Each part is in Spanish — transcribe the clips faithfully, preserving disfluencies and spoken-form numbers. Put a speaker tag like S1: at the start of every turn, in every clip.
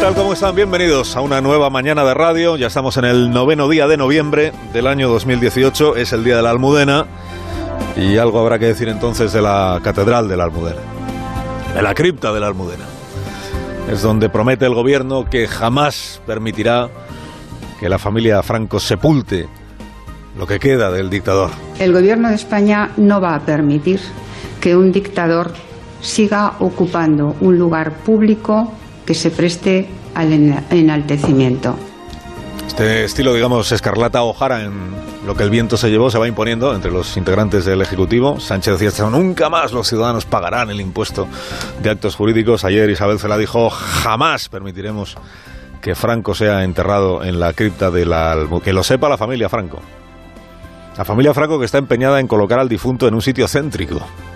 S1: tal? ¿Cómo están? Bienvenidos a una nueva mañana de radio. Ya estamos en el noveno día de noviembre del año dos mil dieciocho. Es el día de la Almudena. Y algo habrá que decir entonces de la Catedral de la Almudena, de la cripta de la Almudena. Es donde promete el gobierno que jamás permitirá que la familia Franco sepulte lo que queda del dictador.
S2: El gobierno de España no va a permitir que un dictador siga ocupando un lugar público que se preste al enaltecimiento.
S1: Este estilo, digamos, Escarlata O'Hara en lo que el viento se llevó, se va imponiendo entre los integrantes del Ejecutivo. Sánchez decía, nunca más los ciudadanos pagarán el impuesto de actos jurídicos. Ayer Isabel Celaá dijo, jamás permitiremos que Franco sea enterrado en la cripta de la Almudena. Que lo sepa la familia Franco. La familia Franco, que está empeñada en colocar al difunto en un sitio céntrico.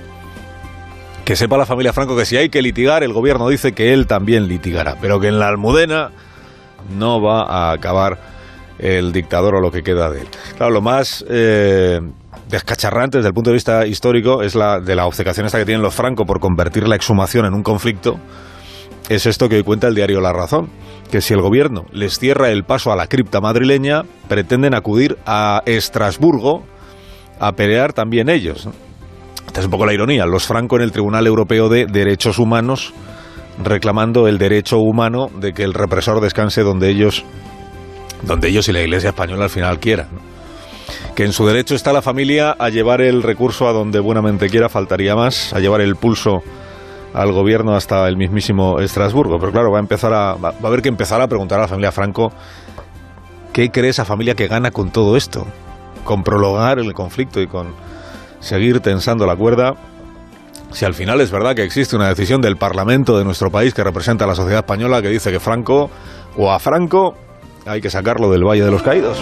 S1: Que sepa la familia Franco que si hay que litigar, el gobierno dice que él también litigará, pero que en la Almudena no va a acabar el dictador o lo que queda de él. Claro, lo más eh, descacharrante desde el punto de vista histórico es la de la obcecación esta que tienen los Franco por convertir la exhumación en un conflicto. Es esto que hoy cuenta el diario La Razón, que si el gobierno les cierra el paso a la cripta madrileña, pretenden acudir a Estrasburgo a pelear también ellos, ¿no? Esta es un poco la ironía, los Franco en el Tribunal Europeo de Derechos Humanos reclamando el derecho humano de que el represor descanse donde ellos, donde ellos y la Iglesia española al final quieran, ¿no? Que en su derecho está la familia a llevar el recurso a donde buenamente quiera, faltaría más, a llevar el pulso al gobierno hasta el mismísimo Estrasburgo. Pero claro, va a empezar a, va, va a haber que empezar a preguntar a la familia Franco ¿qué cree esa familia que gana con todo esto? Con prolongar el conflicto y con seguir tensando la cuerda, si al final es verdad que existe una decisión del Parlamento de nuestro país que representa a la sociedad española que dice que Franco, o a Franco, hay que sacarlo del Valle de los Caídos.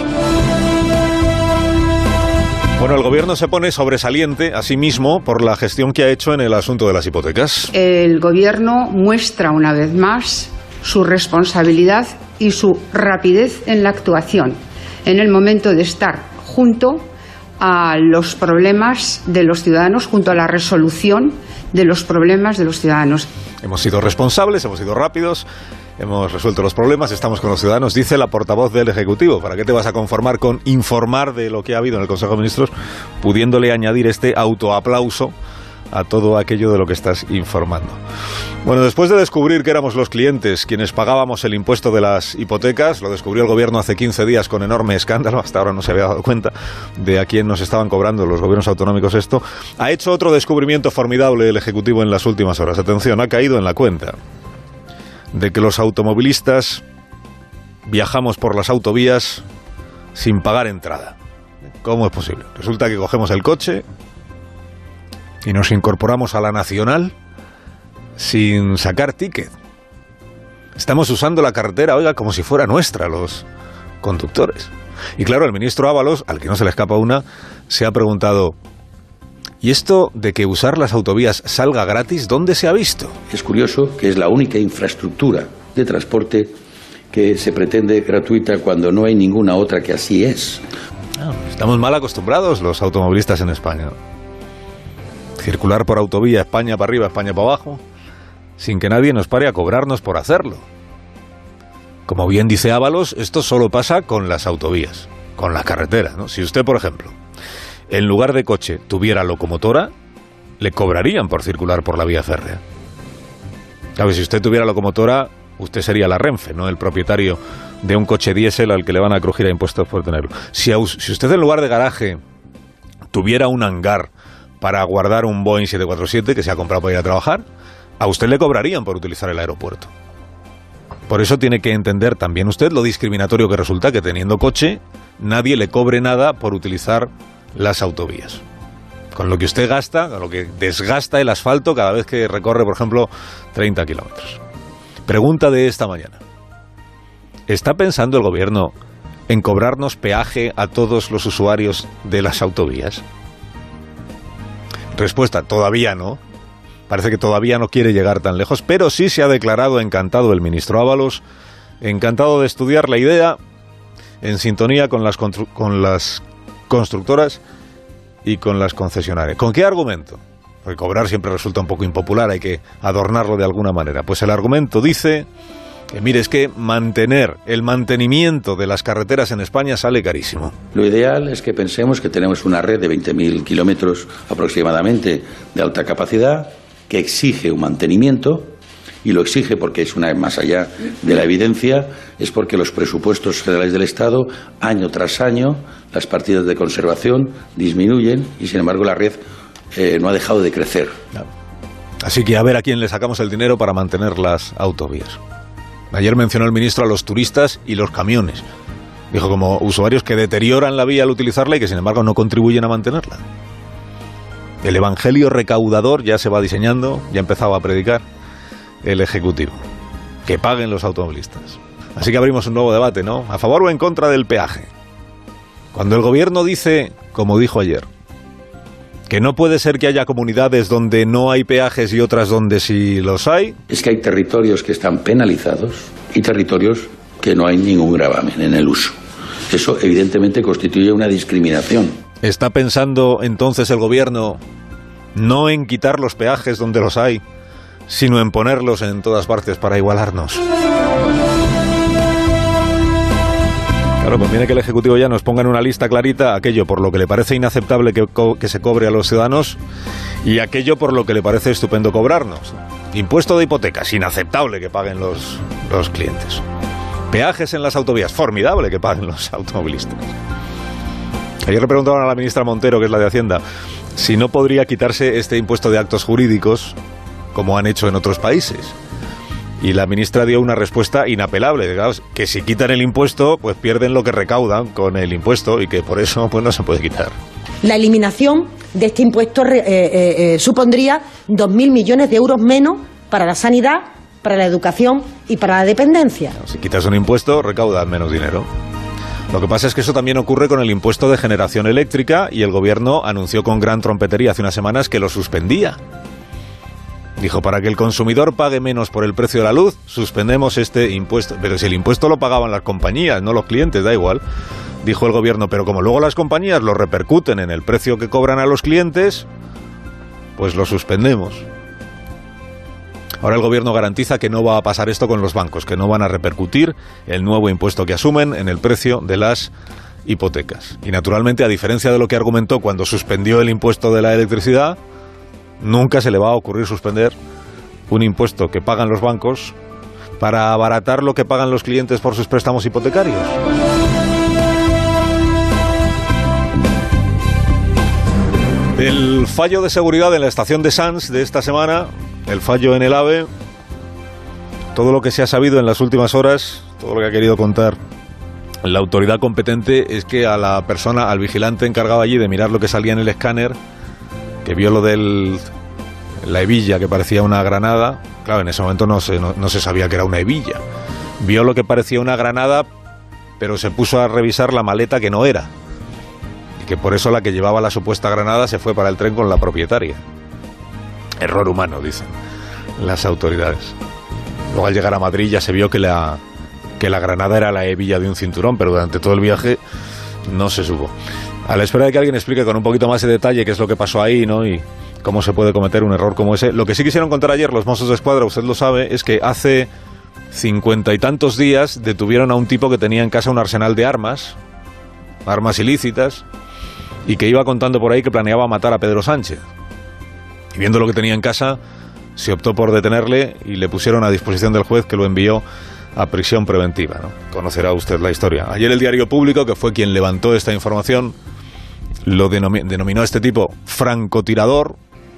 S1: Bueno, el gobierno se pone sobresaliente a sí mismo por la gestión que ha hecho en el asunto de las hipotecas.
S2: El gobierno muestra una vez más su responsabilidad y su rapidez en la actuación, en el momento de estar junto a los problemas de los ciudadanos, junto a la resolución de los problemas de los ciudadanos.
S1: Hemos sido responsables, hemos sido rápidos, hemos resuelto los problemas, estamos con los ciudadanos, dice la portavoz del Ejecutivo. ¿Para qué te vas a conformar con informar de lo que ha habido en el Consejo de Ministros, pudiéndole añadir este autoaplauso a todo aquello de lo que estás informando? Bueno, después de descubrir que éramos los clientes quienes pagábamos el impuesto de las hipotecas, lo descubrió el gobierno hace quince días con enorme escándalo, hasta ahora no se había dado cuenta de a quién nos estaban cobrando los gobiernos autonómicos esto, ha hecho otro descubrimiento formidable el Ejecutivo en las últimas horas. Atención, ha caído en la cuenta de que los automovilistas viajamos por las autovías sin pagar entrada. ¿Cómo es posible? Resulta que cogemos el coche y nos incorporamos a la Nacional sin sacar ticket. Estamos usando la carretera, oiga, como si fuera nuestra, los conductores. Y claro, el ministro Ábalos, al que no se le escapa una, se ha preguntado, ¿y esto de que usar las autovías salga gratis, dónde se ha visto?
S3: Es curioso que es la única infraestructura de transporte que se pretende gratuita cuando no hay ninguna otra que así es.
S1: Ah, estamos mal acostumbrados los automovilistas en España. Circular por autovía, España para arriba, España para abajo, sin que nadie nos pare a cobrarnos por hacerlo. Como bien dice Ábalos, esto solo pasa con las autovías, con la carretera, ¿no? Si usted, por ejemplo, en lugar de coche tuviera locomotora, le cobrarían por circular por la vía férrea. Claro, si usted tuviera locomotora, usted sería la Renfe, no el propietario de un coche diésel al que le van a crujir a impuestos por tenerlo. Si, a, si usted en lugar de garaje tuviera un hangar para guardar un Boeing siete cuatro siete que se ha comprado para ir a trabajar, a usted le cobrarían por utilizar el aeropuerto. Por eso tiene que entender también usted lo discriminatorio que resulta que teniendo coche nadie le cobre nada por utilizar las autovías. Con lo que usted gasta, con lo que desgasta el asfalto cada vez que recorre, por ejemplo, treinta kilómetros. Pregunta de esta mañana. ¿Está pensando el gobierno en cobrarnos peaje a todos los usuarios de las autovías? Respuesta, todavía no. Parece que todavía no quiere llegar tan lejos, pero sí se ha declarado encantado el ministro Ábalos, encantado de estudiar la idea en sintonía con las, constru- con las constructoras y con las concesionarias. ¿Con qué argumento? Porque cobrar siempre resulta un poco impopular, hay que adornarlo de alguna manera. Pues el argumento dice Que mire, es que mantener el mantenimiento de las carreteras en España sale carísimo.
S3: Lo ideal es que pensemos que tenemos una red de veinte mil kilómetros aproximadamente de alta capacidad que exige un mantenimiento, y lo exige porque es una vez más allá de la evidencia, es porque los presupuestos federales del Estado, año tras año, las partidas de conservación disminuyen y sin embargo la red eh, no ha dejado de crecer.
S1: Así que a ver a quién le sacamos el dinero para mantener las autovías. Ayer mencionó el ministro a los turistas y los camiones. Dijo como usuarios que deterioran la vía al utilizarla y que sin embargo no contribuyen a mantenerla. El evangelio recaudador ya se va diseñando, ya ha empezado a predicar el Ejecutivo. Que paguen los automovilistas. Así que abrimos un nuevo debate, ¿no? ¿A favor o en contra del peaje? Cuando el gobierno dice, como dijo ayer, que no puede ser que haya comunidades donde no hay peajes y otras donde sí los hay.
S3: Es que hay territorios que están penalizados y territorios que no hay ningún gravamen en el uso. Eso evidentemente constituye una discriminación.
S1: ¿Está pensando entonces el gobierno no en quitar los peajes donde los hay, sino en ponerlos en todas partes para igualarnos? Claro, pues viene que el Ejecutivo ya nos ponga en una lista clarita aquello por lo que le parece inaceptable que, co- que se cobre a los ciudadanos y aquello por lo que le parece estupendo cobrarnos. Impuesto de hipotecas, inaceptable que paguen los, los clientes. Peajes en las autovías, formidable que paguen los automovilistas. Ayer le preguntaban a la ministra Montero, que es la de Hacienda, si no podría quitarse este impuesto de actos jurídicos como han hecho en otros países. Y la ministra dio una respuesta inapelable, digamos, que si quitan el impuesto, pues pierden lo que recaudan con el impuesto y que por eso pues no se puede quitar.
S4: La eliminación de este impuesto eh, eh, eh, supondría dos mil millones de euros menos para la sanidad, para la educación y para la dependencia.
S1: Si quitas un impuesto, recaudas menos dinero. Lo que pasa es que eso también ocurre con el impuesto de generación eléctrica y el gobierno anunció con gran trompetería hace unas semanas que lo suspendía. Dijo, para que el consumidor pague menos por el precio de la luz, suspendemos este impuesto. Pero si el impuesto lo pagaban las compañías, no los clientes, da igual. Dijo el gobierno, pero como luego las compañías lo repercuten en el precio que cobran a los clientes, pues lo suspendemos. Ahora el gobierno garantiza que no va a pasar esto con los bancos, que no van a repercutir el nuevo impuesto que asumen en el precio de las hipotecas. Y naturalmente, a diferencia de lo que argumentó cuando suspendió el impuesto de la electricidad, nunca se le va a ocurrir suspender un impuesto que pagan los bancos para abaratar lo que pagan los clientes por sus préstamos hipotecarios. El fallo de seguridad en la estación de Sants de esta semana, el fallo en el AVE, todo lo que se ha sabido en las últimas horas, todo lo que ha querido contar la autoridad competente es que a la persona, al vigilante encargado allí de mirar lo que salía en el escáner, que vio lo de la hebilla que parecía una granada, claro, en ese momento no se, no, no se sabía que era una hebilla, vio lo que parecía una granada, pero se puso a revisar la maleta que no era, y que por eso la que llevaba la supuesta granada se fue para el tren con la propietaria. Error humano, dicen las autoridades. Luego al llegar a Madrid ya se vio que la, que la granada era la hebilla de un cinturón, pero durante todo el viaje no se supo. A la espera de que alguien explique con un poquito más de detalle qué es lo que pasó ahí, ¿no? Y cómo se puede cometer un error como ese. Lo que sí quisieron contar ayer los Mossos de Escuadra, usted lo sabe, es que hace cincuenta y tantos días detuvieron a un tipo que tenía en casa un arsenal de armas, armas ilícitas, y que iba contando por ahí que planeaba matar a Pedro Sánchez. Y viendo lo que tenía en casa, se optó por detenerle y le pusieron a disposición del juez, que lo envió a prisión preventiva, ¿no? Conocerá usted la historia. Ayer el Diario Público, que fue quien levantó esta información, lo denomi- denominó a este tipo francotirador,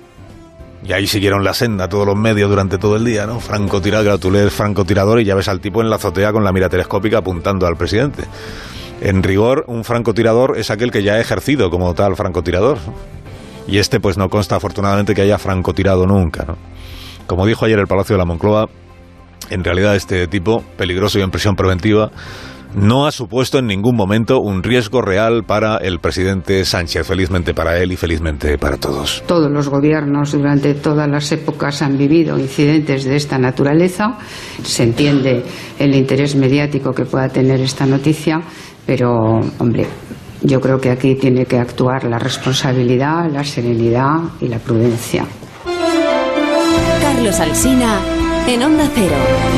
S1: y ahí siguieron la senda todos los medios durante todo el día, ¿no? Francotirador, tú lees francotirador y ya ves al tipo en la azotea con la mira telescópica apuntando al presidente. En rigor, un francotirador es aquel que ya ha ejercido como tal francotirador, ¿no? Y este pues no consta afortunadamente que haya francotirado nunca, ¿no? Como dijo ayer el Palacio de la Moncloa, en realidad este tipo, peligroso y en prisión preventiva, no ha supuesto en ningún momento un riesgo real para el presidente Sánchez, felizmente para él y felizmente para todos.
S2: Todos los gobiernos durante todas las épocas han vivido incidentes de esta naturaleza. Se entiende el interés mediático que pueda tener esta noticia, pero, hombre, yo creo que aquí tiene que actuar la responsabilidad, la serenidad y la prudencia.
S5: Carlos Alsina, en Onda Cero.